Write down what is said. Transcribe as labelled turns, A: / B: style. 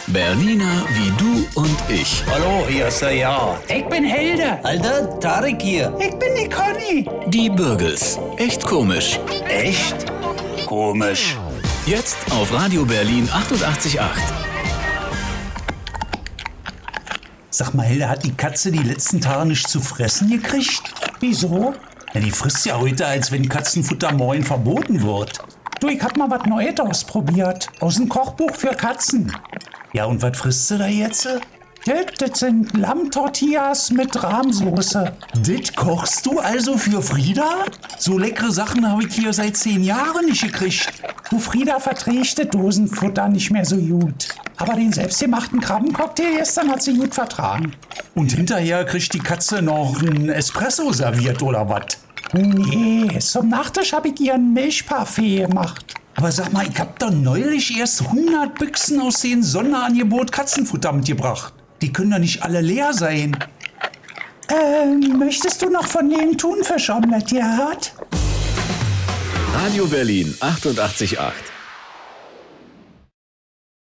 A: Berliner wie du und ich.
B: Hallo, hier ist der Ja.
C: Ich bin Helder.
B: Alter, Tarek hier.
C: Ich bin die Conny.
A: Die Bürgels. Echt komisch.
B: Echt? Komisch.
A: Jetzt auf Radio Berlin 88.8.
D: Sag mal, Helder, hat die Katze die letzten Tage nicht zu fressen gekriegt?
C: Wieso?
D: Ja, die frisst ja heute, als wenn Katzenfutter morgen verboten wird.
C: Du, ich hab mal was Neues ausprobiert. Aus dem Kochbuch für Katzen.
D: Ja, und was frisst sie da jetzt?
C: Das sind Lammtortillas mit Rahmsoße.
D: Das kochst du also für Frieda? So leckere Sachen habe ich hier seit 10 Jahren nicht gekriegt.
C: Du, Frieda verträgt das Dosenfutter nicht mehr so gut. Aber den selbstgemachten Krabbencocktail gestern hat sie gut vertragen.
D: Und hinterher kriegt die Katze noch einen Espresso serviert oder was?
C: Nee, zum Nachtisch habe ich ihr ein Milchparfait gemacht.
D: Aber sag mal, ich hab doch neulich erst 100 Büchsen aus dem Sonderangebot Katzenfutter mitgebracht. Die können doch nicht alle leer sein.
C: Möchtest du noch von dem Thunfisch-Omelett gehört?
A: Radio Berlin 88.8.